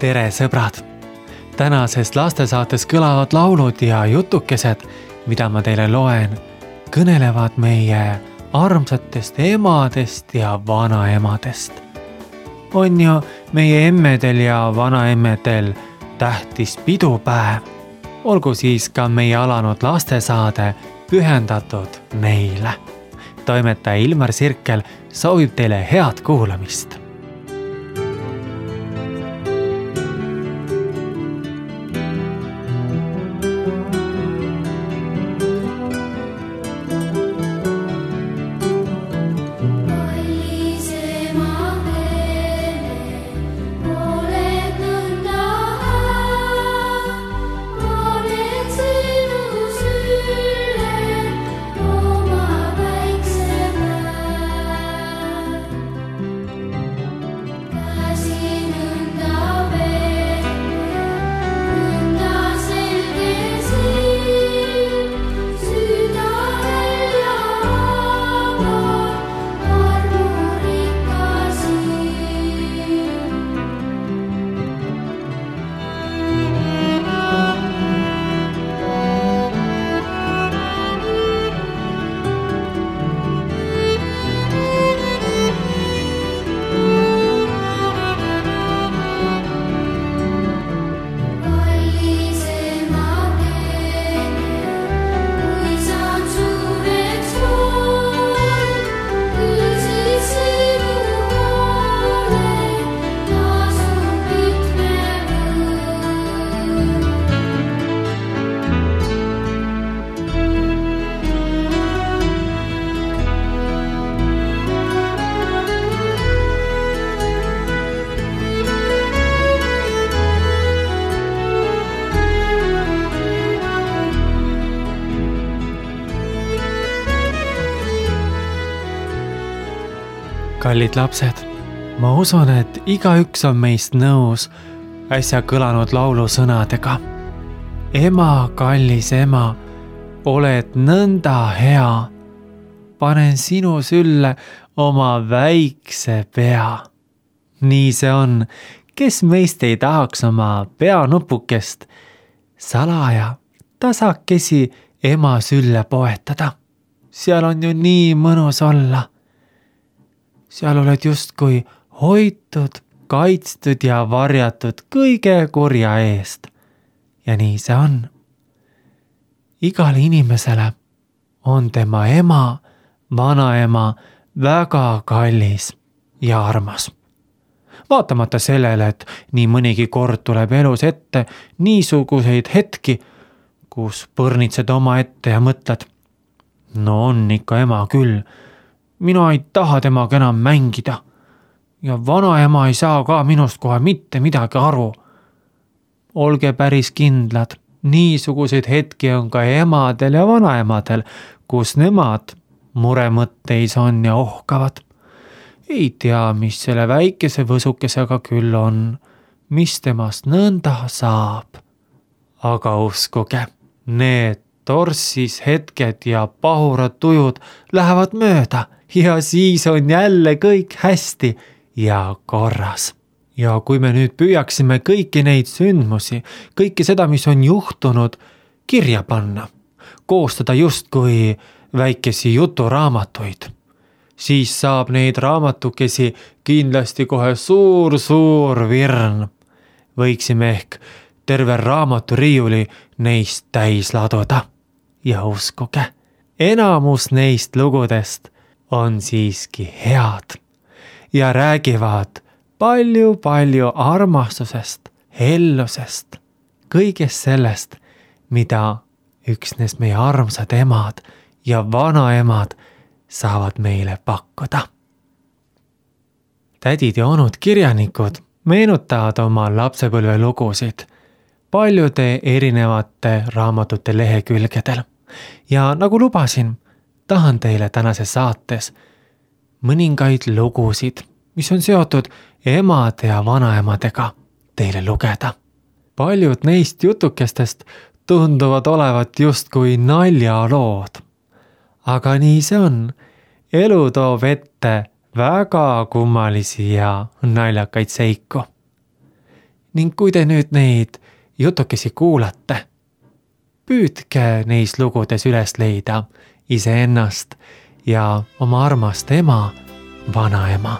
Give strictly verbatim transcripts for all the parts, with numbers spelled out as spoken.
tere sõbrad! Tänases lastesaates kõlavad laulud ja jutukesed, mida ma teile loen, kõnelevad meie armsatest emadest ja vanaemadest. On ju meie emmedel ja vanaemmedel tähtis pidupäev. Olgu siis ka meie alanud lastesaade pühendatud neile. Toimetaja Ilmar Sirkel soovib teile head kuulamist. Kallid lapsed, ma usun, et igaüks on meist nõus äsja kõlanud laulu sõnadega. Ema, kallis ema, oled nõnda hea. Panen sinu sülle oma väikse pea. Nii see on, kes meist ei tahaks oma peanupukest salaja tasakesi ema sülle poetada. Seal on ju nii mõnus olla. Seal oled justkui hoitud, kaitstud ja varjatud kõige kurja eest. Ja nii see on. Igale inimesele on tema ema, vanaema väga kallis ja armas. Vaatamata sellele, et nii mõnigi kord tuleb elus ette niisuguseid hetki, kus põrnitsed oma ette ja mõtled, no on ikka ema küll, mina ei taha temaga enam mängida ja vanaema ei saa ka minust kohe mitte midagi aru. Olge päris kindlad, niisuguseid hetki on ka emadel ja vanaemadel, kus nemad muremõtteis on ja ohkavad. Ei tea, mis selle väikese võsukesega küll on, mis temast nõnda saab. Aga uskuge, need torsis hetked ja pahurad tujud lähevad mööda ja siis on jälle kõik hästi ja korras. Ja kui me nüüd püüaksime kõiki neid sündmusi, kõike seda, mis on juhtunud, kirja panna, koostada justkui väikesi juturaamatuid, siis saab neid raamatukesi kindlasti kohe suur-suur virn. Võiksime ehk terve raamaturiiuli neist täis laduda. Ja uskuge, enamus neist lugudest on siiski head ja räägivad palju-palju armastusest, hellusest, kõigest sellest, mida üksnes meie armsad emad ja vanaemad saavad meile pakkuda. Tädid ja onud kirjanikud meenutavad oma lapsepõlve lugusid paljude erinevate raamatute lehekülgedel. Ja nagu lubasin, tahan teile tänases saates mõningaid lugusid, mis on seotud emade ja vanaemadega, teile lugeda. Paljud neist jutukestest tunduvad olevat justkui naljalood. Aga nii see on. Elu toob ette väga kummalisi ja naljakaid seiku. ning kui te nüüd neid jutukesi kuulate, püüdke neis lugudes üles leida iseennast ja oma armast ema, vanaema.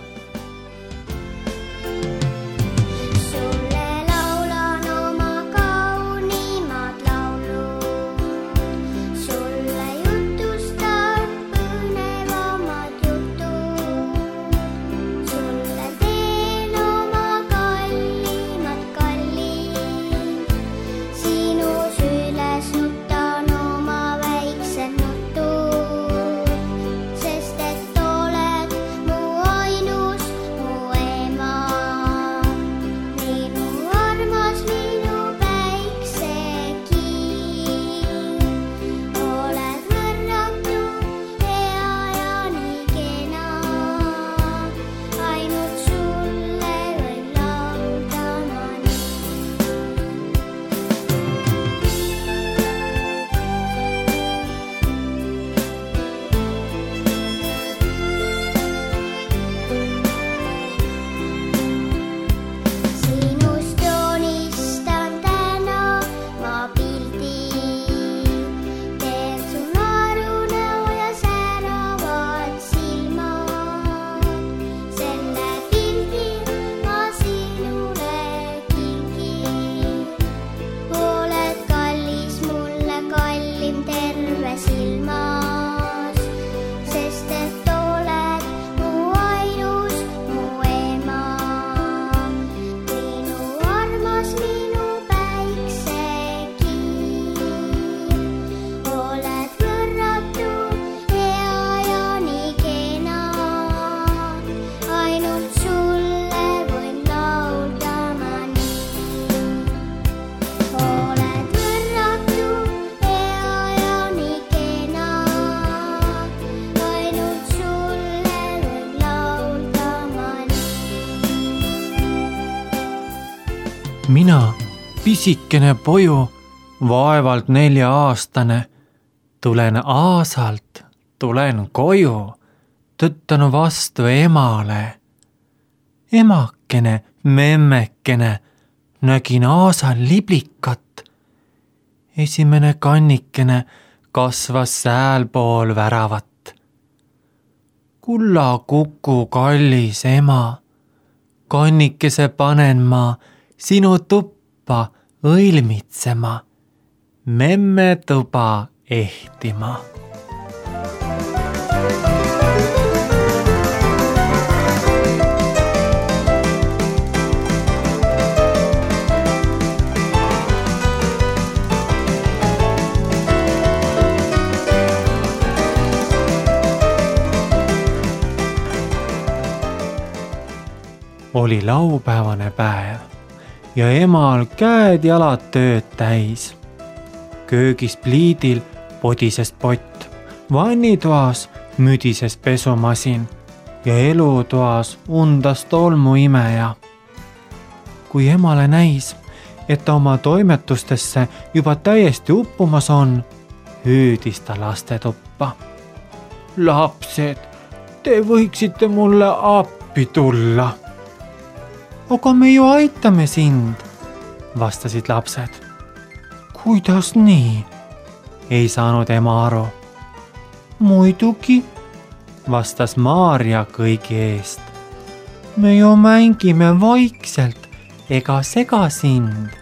Mina, pisikene poju, vaevalt nelja-aastane, tulen aasalt, tulen koju, tõttanu vastu emale. Emakene, memmekene, nägin aasal liblikat. Esimene kannikene kasvas säälpool väravat. Kulla kuku kallis ema, kannikese panen ma sinu tuppa õilmitsema, memme tuba ehtima. Oli laupäevane päev ja emal käed-jalad tööd täis. Köögis pliidil podises pott, vannitoas müdises pesumasin ja elutoas undas tolmuimeja. Kui emale näis, et ta oma toimetustesse juba täiesti uppumas on, hüüdis ta lastetuppa. Lapsed, te võiksite mulle appi tulla. Aga me ju aitame sind, vastasid lapsed. Kuidas nii? Ei saanud ema aru. Muidugi, vastas Maarja kõigi eest. Me ju mängime vaikselt ega sega sind.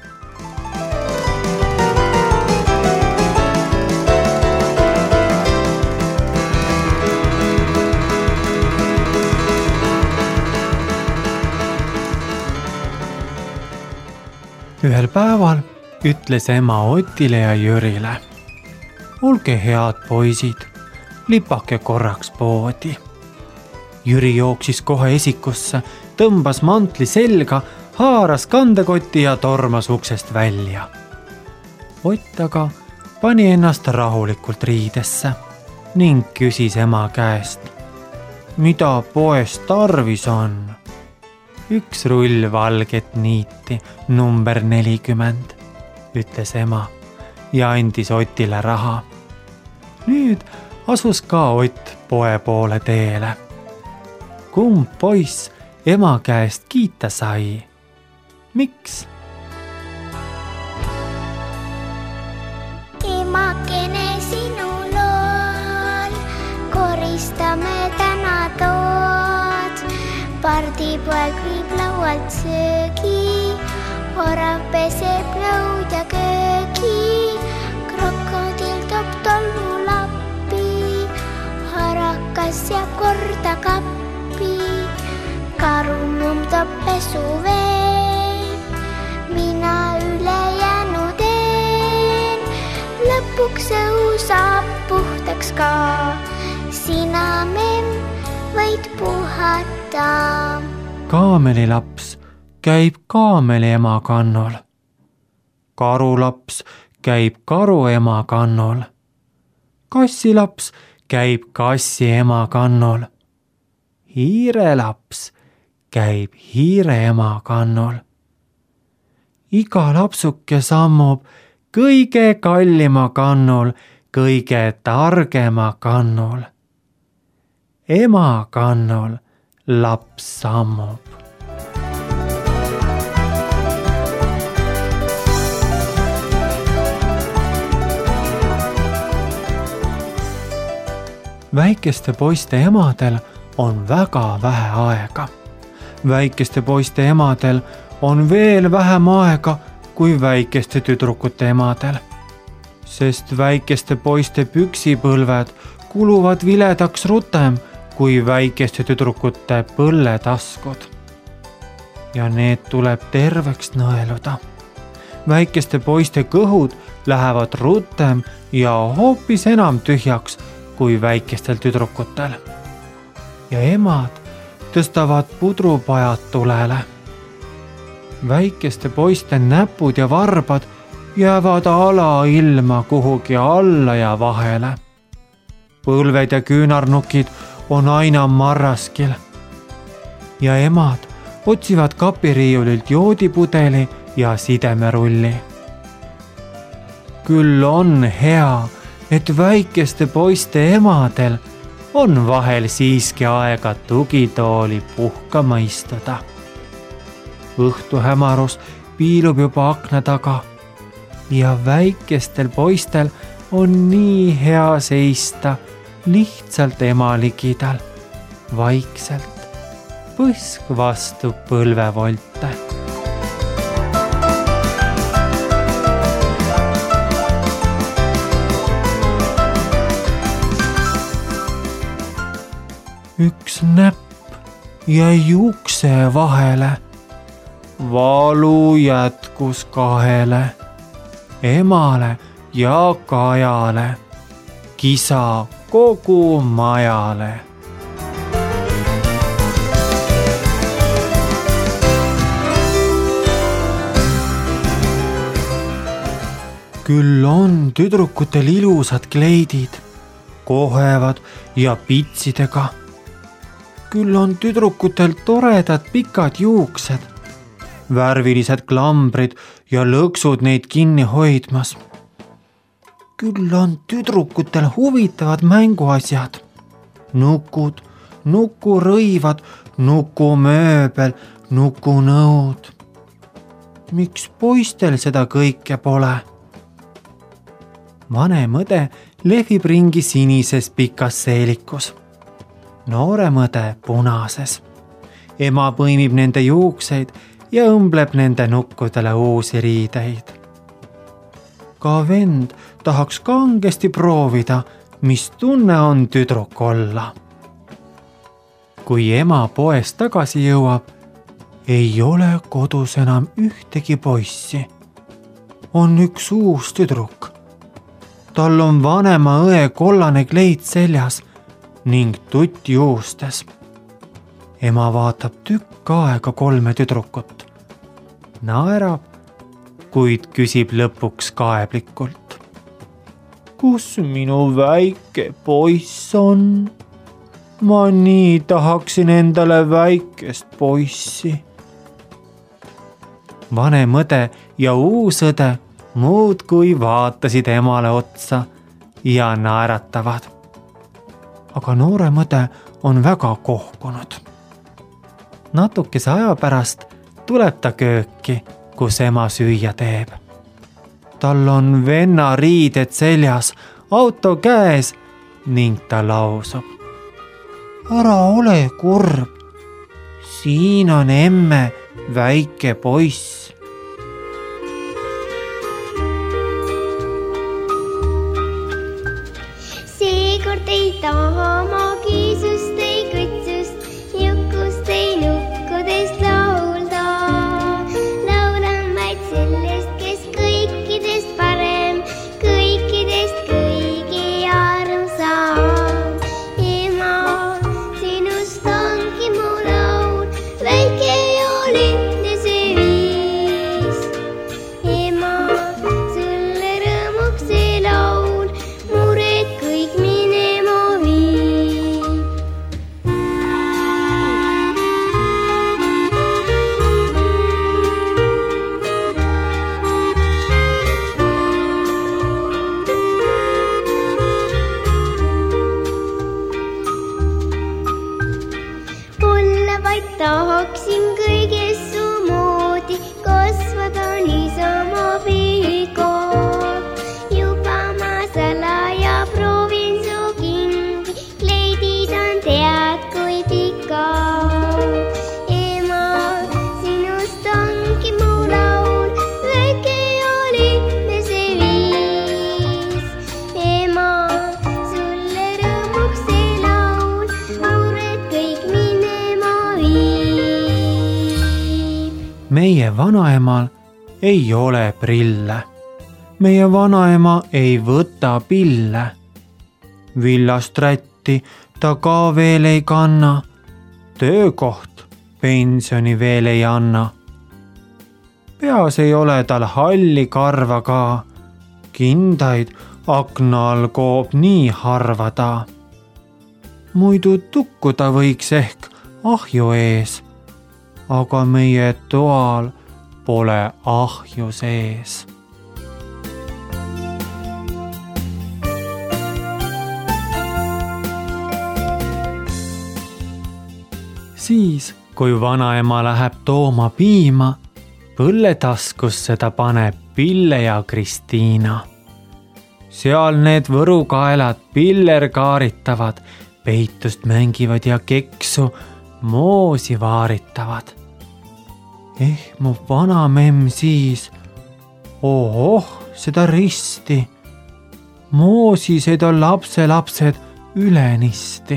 Ühel päeval ütles ema Otile ja Jürile. Olge head poisid, lipake korraks poodi. Jüri jooksis kohe esikusse, tõmbas mantli selga, haaras kandekoti ja tormas uksest välja. Ott aga pani ennast rahulikult riidesse ning küsis ema käest. Mida poes tarvis on? Üks rull valget niiti, number nelikümmend, ütles ema ja andis Otile raha. Nüüd asus ka Ott poe poole teele. Kumb poiss ema käest kiita sai? Miks? tädipoeg viib laualt söögi, orav peseb lõud ja köögi, krokodill toob tolmulappi, harakas jääb korda kappi, karunumm toob pesuvee, mina ülejäänu teen, lõpuks õu saab puhtaks ka, sina memm võid puhata. Kaamelilaps käib kaameli ema kannul. Karulaps käib karu ema kannul. Kassilaps käib kassi ema kannul. Hiirelaps käib hiire ema kannul. Iga lapsuke sammub kõige kallima kannul, kõige targema kannul. Ema kannul laps sammub. Väikeste poiste emadel on väga vähe aega. Väikeste poiste emadel on veel vähem aega kui väikeste tüdrukute emadel, sest väikeste poiste püksipõlved kuluvad viledaks rutem kui väikeste tüdrukute põlletaskud. Ja need tuleb terveks nõeluda. Väikeste poiste kõhud lähevad rutem ja hoopis enam tühjaks kui väikestel tüdrukutel. Ja emad tõstavad pudrupajad tulele. Väikeste poiste näpud ja varbad jäävad alailma kuhugi alla ja vahele. Põlved ja küünarnukid on aina marraskil. Ja emad otsivad kapiriiulilt joodipudeli ja sidemerulli. Küll on hea, et väikeste poiste emadel on vahel siiski aega tugitooli puhkama istuda. Õhtuhämarus piilub juba akna taga ja väikestel poistel on nii hea seista lihtsalt ema ligidal, vaikselt, põsk vastu põlvevolte. Üks näpp jäi ukse vahele, valu jätkus kahele, emale ja Kajale, kisa kogu majale. Küll on tüdrukutel ilusad kleidid, kohevad ja pitsidega. Küll on tüdrukutel toredad pikad juuksed, värvilised klambrid ja lõksud neid kinni hoidmas. Küll on tüdrukutel huvitavad mänguasjad, nukud, nukurõivad, nukumööbel, nukunõud. Miks poistel seda kõike pole? Vanem õde lehvib ringi sinises pikas seelikus, noorem õde punases. Ema põimib nende juukseid ja õmbleb nende nukkudele uusi riideid. Ka vend tahaks kangesti proovida, mis tunne on tüdruk olla. Kui ema poest tagasi jõuab, ei ole kodus enam ühtegi poissi. On üks uus tüdruk. Tal on vanema õe kollane kleit seljas ning tutt juustes. Ema vaatab tükk aega kolme tüdrukut. Naerab, kuid küsib lõpuks kaeblikult. Kus minu väike poiss on? Ma nii tahaksin endale väikest poissi. Vanem õde ja uus õde muud kui vaatasid emale otsa ja naeratavad. Aga noorem õde on väga kohkunud. Natukese aja pärast tuleb ta kööki, kus ema süüa teeb. Tal on venna riided seljas, auto käes ning ta lausub. Ära ole kurb, siin on emme väike poiss. Seekord ei taha ma kiisust, ei kõtsust, jukust, ei nukkudest laulda. Laulan vaid sellest, kes kõikidest parem, kõikidest kõige armsam. Ema, sinust ongi mu laul, väike ja lihtne see viis. Ema, sulle rõõmuks see laul, mured kõik minema viib. Olla vaid tahaksin kõiges su moodi, kasvada niisama pikalt. Juba ma salaja proovin su kingi, kleidid on tead kui pikalt. Ema, sinust ongi mu laul, väike ja lihtne see viis. Ema, sulle rõõmuks see laul, mured kõik minema viib. Meie vanaemal ei ole prille. Meie vanaema ei võta pille. Villast rätti ta ka veel ei kanna. Töökoht pensioni veel ei anna. Peas ei ole tal halli karva ka. Kindaid akna all koob nii harva ta. Muidu tukkuda võiks ehk ahju ees, aga meie toal pole ahju sees. Siis, kui vanaema läheb tooma piima, põlletaskusse ta paneb Pille ja Kristiina. Seal need võrukaelad piller kaaritavad, peitust mängivad ja keksu moosi vaaritavad. Ehmub vana memm siis, ohoh, seda risti. Moosised on lapselapsed ülenisti.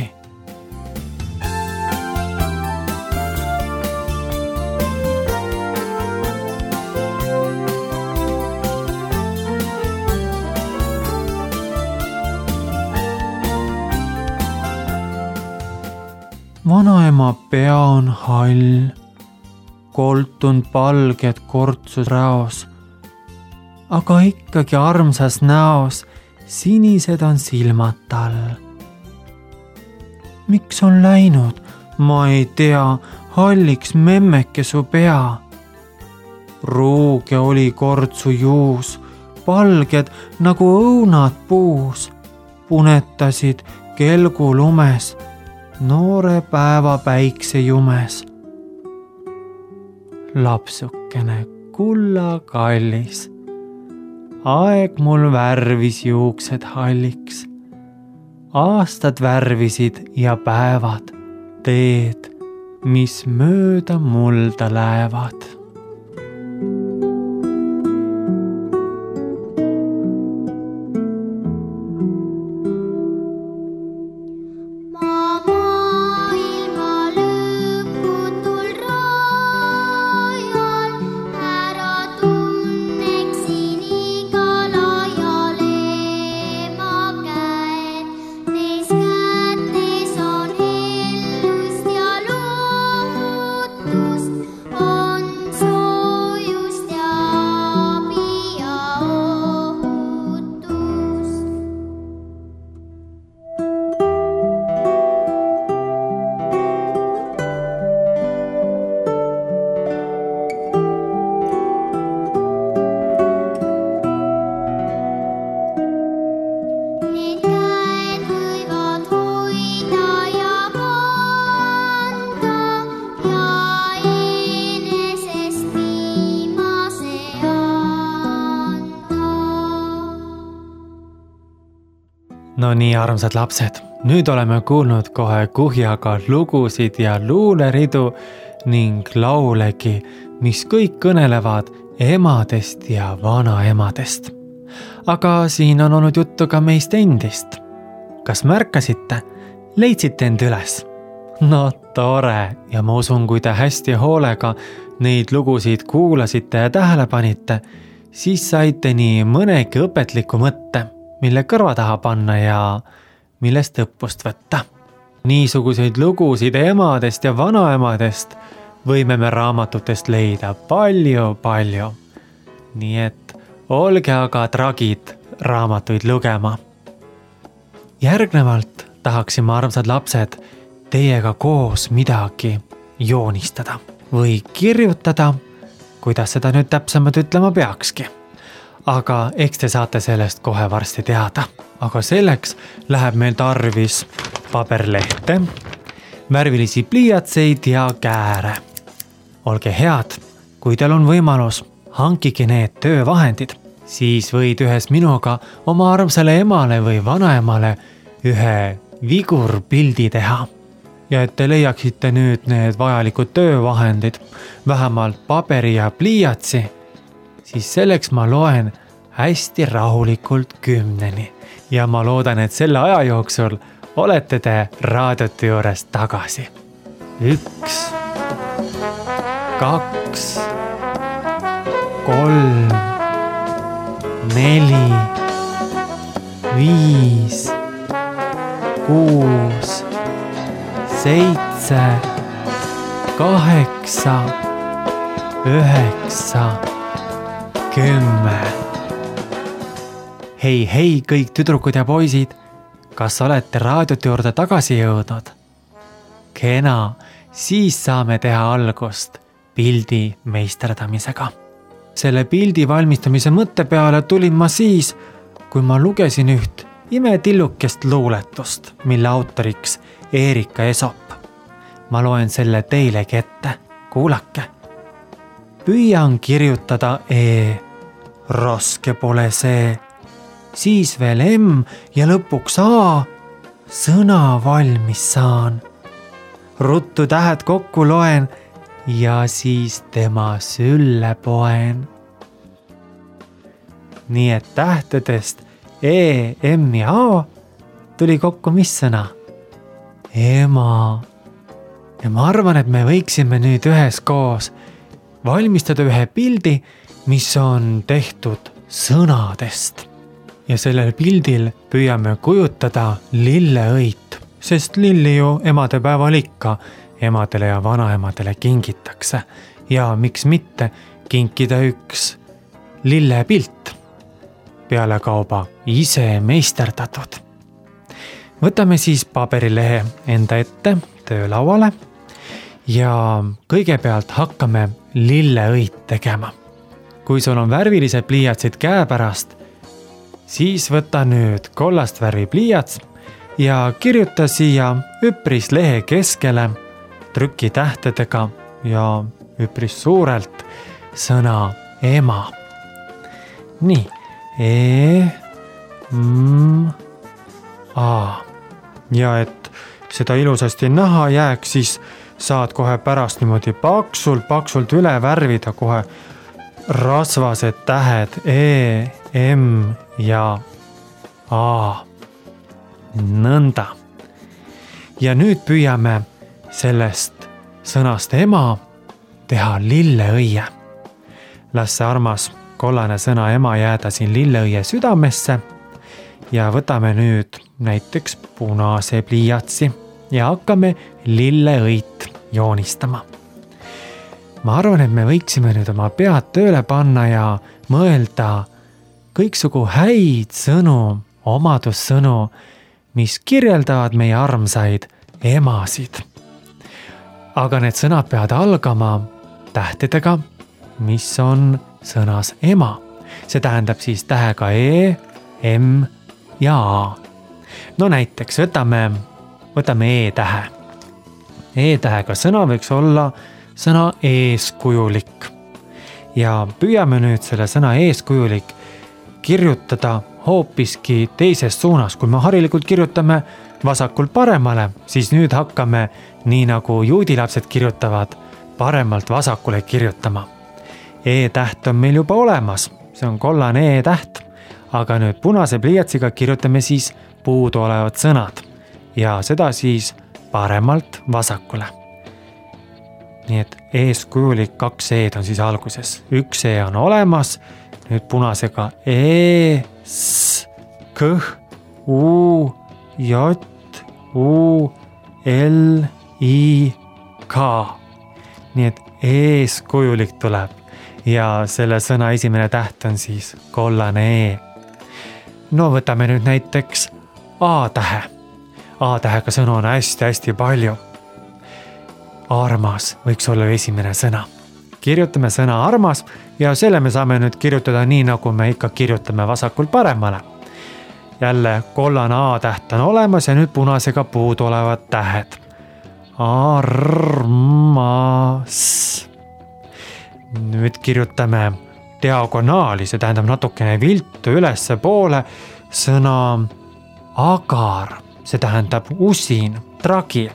Vanaema pea on hall, koltunud palged kortsus raos, aga ikkagi armsas näos sinised on silmad tal. Miks on läinud, ma ei tea, halliks memmeke su pea? Ruuge oli kortsu juus, palged nagu õunad puus, punetasid kelgu lumes, noore päeva päikse jumes. Lapsukene kulla kallis, aeg mul värvis juuksed halliks. Aastad värvisid ja päevad teed, mis mööda mulda lähevad. On no nii, armsad lapsed, nüüd oleme kuulnud kohe kuhjaga lugusid ja luuleridu ning laulegi, mis kõik kõnelevad emadest ja vanaemadest. Aga siin on olnud juttu ka meist endist. Kas märkasite? Leidsite end üles? No tore, ja ma usun, kui te hästi hoolega neid lugusid kuulasite ja tähele panite, siis saite nii mõnegi õpetliku mõtte, mille kõrva taha panna ja millest õppust võtta. Niisuguseid lugusid emadest ja vanaemadest võime me raamatutest leida palju-palju. Nii et olge aga tragid raamatuid lugema. Järgnevalt tahaksime, armsad lapsed, teiega koos midagi joonistada või kirjutada, kuidas seda nüüd täpsemalt ütlema peakski. Aga eks te saate sellest kohe varsti teada. Aga selleks läheb meil tarvis paberlehte, värvilisi pliiatseid ja kääre. Olge head, kui teil on võimalus, hankige need töövahendid, siis võid ühes minuga oma armsale emale või vanaemale ühe vigurpildi teha. Ja et te leiaksite nüüd need vajalikud töövahendid, vähemalt paberi ja pliiatsi, siis selleks ma loen hästi rahulikult kümneni. Ja ma loodan, et selle aja jooksul olete te raadiote juures tagasi. Üks, kaks, kolm, neli, viis, kuus, seitse, kaheksa, üheksa, kümme. Hei, hei kõik tüdrukud ja poisid, kas olete raadiote juurde tagasi jõudnud? Kena, siis saame teha algust pildi meisterdamisega. Selle pildi valmistamise mõtte peale tulin ma siis, kui ma lugesin üht imetillukest luuletust, mille autoriks Erika Esop. Ma loen selle teilegi ette, kuulake. Püüan kirjutada E, raske pole see, siis veel M ja lõpuks A, sõna valmis saan. Ruttu tähed kokku loen ja siis tema sülle poen. Nii et tähtedest E, M ja A tuli kokku mis sõna? Ema. Ja ma arvan, et me võiksime nüüd üheskoos valmistada ühe pildi, mis on tehtud sõnadest. Ja sellel pildil püüame kujutada lilleõit, sest lilli ju emadepäeval ikka emadele ja vanaemadele kingitakse. Ja miks mitte kinkida üks lillepilt, pealekauba ise meisterdatud. Võtame siis paberilehe enda ette töölauale ja kõigepealt hakkame lilleõit tegema. Kui sul on värvilised pliiatsid käepärast, siis võta nüüd kollast värvi pliiats ja kirjuta siia üpris lehe keskele trükitähtedega ja üpris suurelt sõna ema. Nii, E, M, A. Ja et seda ilusasti näha jääks, siis saad kohe pärast niimoodi paksult, paksult üle värvida kohe rasvased tähed E, M ja A. Nõnda. Ja nüüd püüame sellest sõnast ema teha lilleõie. Las see armas kollane sõna ema jääda siin lilleõie südamesse ja võtame nüüd näiteks punase pliiatsi ja hakkame lilleõit joonistama. Ma arvan, et me võiksime nüüd oma pead tööle panna ja mõelda kõiksugu häid sõnu, omadussõnu, mis kirjeldavad meie armsaid emasid. Aga need sõnad peavad algama tähtedega, mis on sõnas ema. See tähendab siis tähega E, M ja A. No näiteks võtame, võtame E-tähe. E-tähega sõna võiks olla sõna eeskujulik. Ja püüame nüüd selle sõna eeskujulik kirjutada hoopiski teises suunas. Kui me harilikult kirjutame vasakult paremale, siis nüüd hakkame, nii nagu juudilapsed kirjutavad, paremalt vasakule kirjutama. E-täht on meil juba olemas, see on kollane E-täht, aga nüüd punase pliiatsiga kirjutame siis puudu olevad sõnad ja seda siis paremalt vasakule. Nii et eeskujulik kaks E-d on siis alguses. Üks E on olemas, nüüd punasega E, S, K, U, J, U, L, I, K. Nii et eeskujulik tuleb ja selle sõna esimene täht on siis kollane E. No võtame nüüd näiteks A-tähe. A-tähega sõnu on hästi-hästi palju. Armas võiks olla esimene sõna. Kirjutame sõna armas ja selle me saame nüüd kirjutada nii, nagu me ikka kirjutame vasakult paremale. Jälle kollane A-täht on olemas ja nüüd punasega puudu olevad tähed. Armas. Nüüd kirjutame diagonaali, see tähendab natukene viltu ülesse poole sõna agar, see tähendab usin, tragi.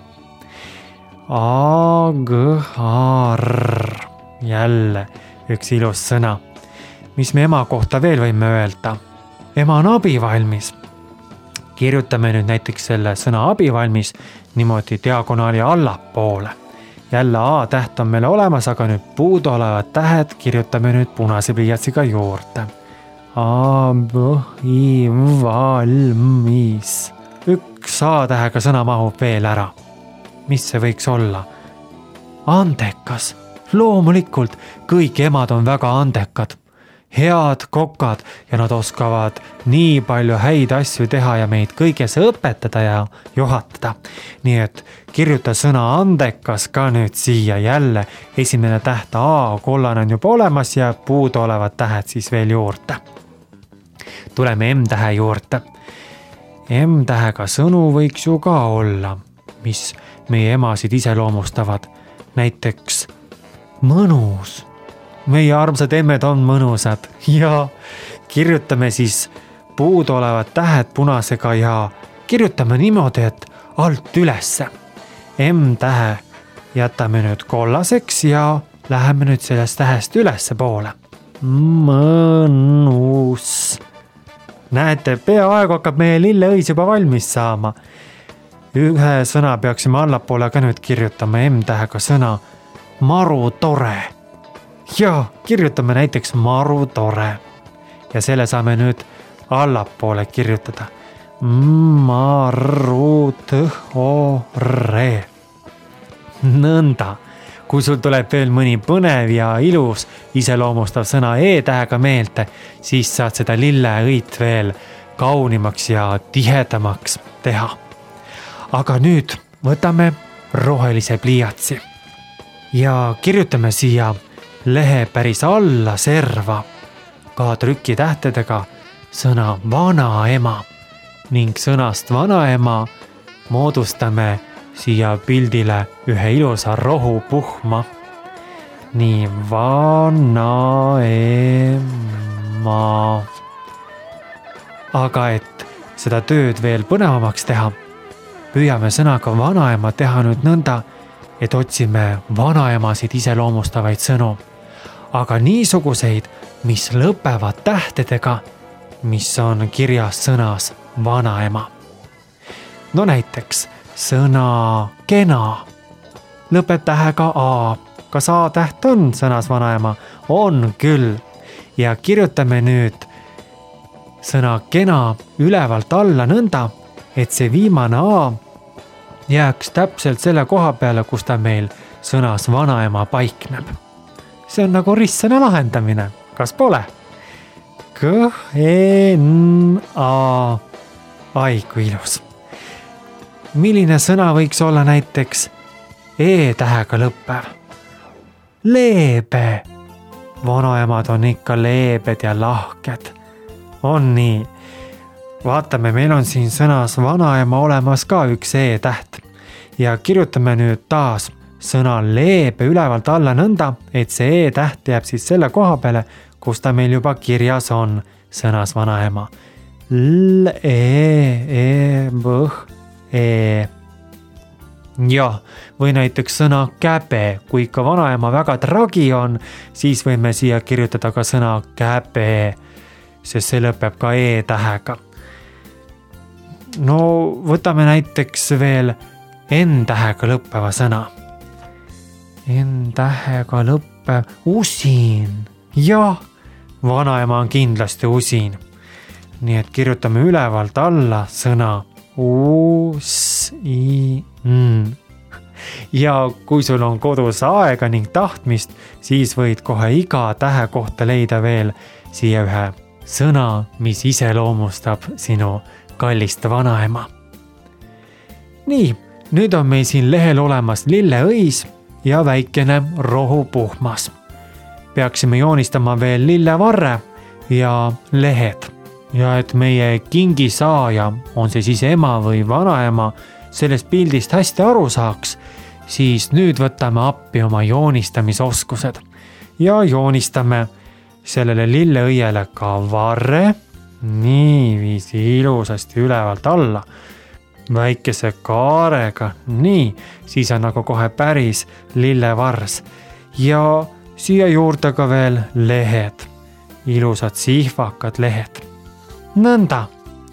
Agar, jälle üks ilus sõna. Mis me ema kohta veel võime öelda? Ema on abivalmis. Kirjutame nüüd näiteks selle sõna abivalmis niimoodi diagonaali allapoole. Jälle A-täht on meil olemas, aga nüüd puudu olevad tähed kirjutame nüüd punase pliiatsiga juurde. Abivalmis. Üks A-tähega sõna mahub veel ära. Mis see võiks olla? Andekas. Loomulikult kõik emad on väga andekad. Head kokad ja nad oskavad nii palju häid asju teha ja meid kõiges õpetada ja juhatada. Nii et kirjuta sõna andekas ka nüüd siia jälle. Esimene täht A kollane on juba olemas ja puudu olevad tähed siis veel juurde. Tuleme M-tähe juurde. M-tähega sõnu võiks ju ka olla, mis meie emasid iseloomustavad. Näiteks mõnus. Meie armsad emmed on mõnusad ja kirjutame siis puudu olevad tähed punasega ja kirjutame niimoodi, et alt ülesse. M-tähe jätame nüüd kollaseks ja läheme nüüd sellest tähest ülesse poole. Mõnus. Näete, peaaegu hakkab meie lilleõis juba valmis saama. Ühe sõna peaksime allapoole ka nüüd kirjutama M-tähega sõna maru tore. Ja kirjutame näiteks maru tore. Ja selle saame nüüd allapoole kirjutada. Maru tore. Nõnda. Kui sul tuleb veel mõni põnev ja ilus iseloomustav sõna E-tähega meelde, siis saad seda lilleõit veel kaunimaks ja tihedamaks teha. Aga nüüd võtame rohelise pliiatsi ja kirjutame siia lehe päris alla serva ka trükitähtedega sõna vanaema ning sõnast vanaema moodustame siia pildile ühe ilusa rohupuhma. Nii vanaema. Aga et seda tööd veel põnevamaks teha, püüame sõnaga vanaema teha nüüd nõnda, et otsime vanaemasid iseloomustavaid sõnu. Aga niisuguseid, mis lõpevad tähtedega, mis on kirjas sõnas vanaema. No näiteks sõna kena lõpeb tähega A. Kas A-täht on sõnas vanaema? On küll. Ja kirjutame nüüd sõna kena ülevalt alla nõnda, et see viimane A jääks täpselt selle koha peale, kus ta meil sõnas vanaema paikneb. See on nagu ristsõna lahendamine, kas pole? K-N-A. Ai, kui ilus. Milline sõna võiks olla näiteks E-tähega lõppev? Leebe. Vanaemad on ikka leebed ja lahked. On nii. Vaatame, meil on siin sõnas vanaema olemas ka üks E-täht. Ja kirjutame nüüd taas sõna leebe ülevalt alla nõnda, et see E-täht jääb siis selle koha peale, kus ta meil juba kirjas on. sõnas vanaema. L, e, e, võh, e. jah, või näiteks sõna käbe, kui ikka vanaema väga tragi on, siis võime siia kirjutada ka sõna käbe, sest see lõpeb ka e tähega. No võtame näiteks veel n tähega lõppeva sõna. N tähega lõppev usin. jah, vanaema on kindlasti usin. Nii et kirjutame ülevalt alla sõna usin. Ja kui sul on kodus aega ning tahtmist, siis võid kohe iga tähe kohta leida veel siia ühe sõna, mis iseloomustab sinu kallist vanaema. Nii, nüüd on meil siin lehel olemas lilleõis ja väikene rohupuhmas. Peaksime joonistama veel lillevarre ja lehed. Ja et meie kingisaaja, on see siis ema või vanaema, sellest pildist hästi aru saaks, siis nüüd võtame appi oma joonistamisoskused ja joonistame sellele lilleõiele ka varre, niiviisi ilusasti ülevalt alla, väikese kaarega, nii, siis on nagu kohe päris lillevars ja siia juurde ka veel lehed, ilusad sihvakad lehed, nõnda.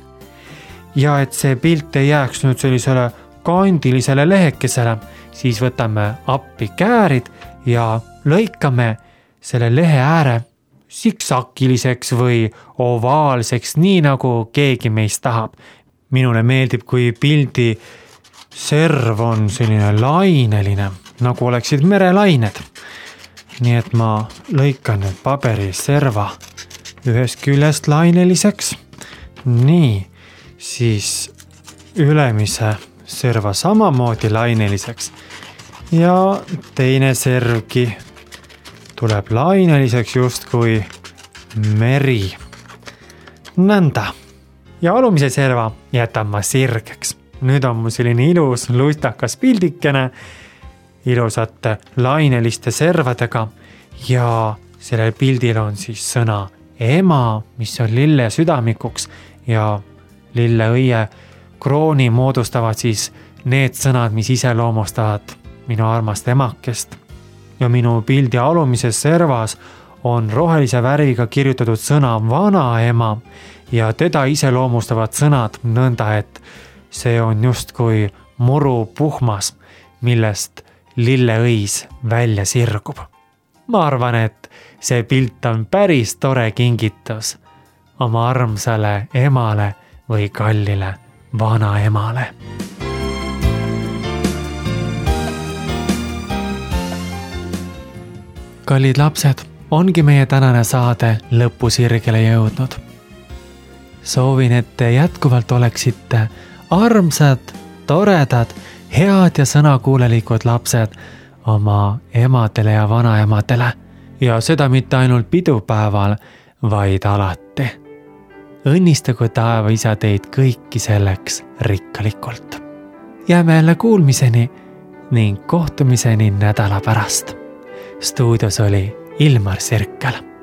Ja et see pilt ei jääks nüüd sellisele kandilisele lehekesele, siis võtame appi käärid ja lõikame selle lehe ääre siksakiliseks või ovaalseks, nii nagu keegi meist tahab. Minule meeldib, kui pildi serv on selline laineline, nagu oleksid merelained. Nii et ma lõikan nüüd paberi serva ühest küljest laineliseks. Nii, siis ülemise serva samamoodi laineliseks ja teine servgi tuleb laineliseks justkui meri. Nõnda. Ja alumise serva jätan ma sirgeks. Nüüd on mu selline ilus lustakas pildikene ilusate laineliste servadega ja sellel pildil on siis sõna ema, mis on lille südamikuks ja lilleõie krooni moodustavad siis need sõnad, mis iseloomustavad minu armast emakest. Ja minu pildi alumises servas on rohelise värviga kirjutatud sõna vanaema ja teda iseloomustavad sõnad nõnda, et see on justkui murupuhmas, millest lilleõis välja sirgub. Ma arvan, et see pilt on päris tore kingitus oma armsale emale või kallile vanaemale. Kallid lapsed, ongi meie tänane saade lõpusirgele jõudnud. Soovin, et te jätkuvalt oleksite armsad, toredad, head ja sõnakuulelikud lapsed oma emadele ja vanaemadele ja seda mitte ainult pidupäeval, vaid alati. Õnnistagu taevaisa teid kõiki selleks rikkalikult. Jääme jälle kuulmiseni ning kohtumiseni nädala pärast. Stuudios oli Ilmar Sirkel.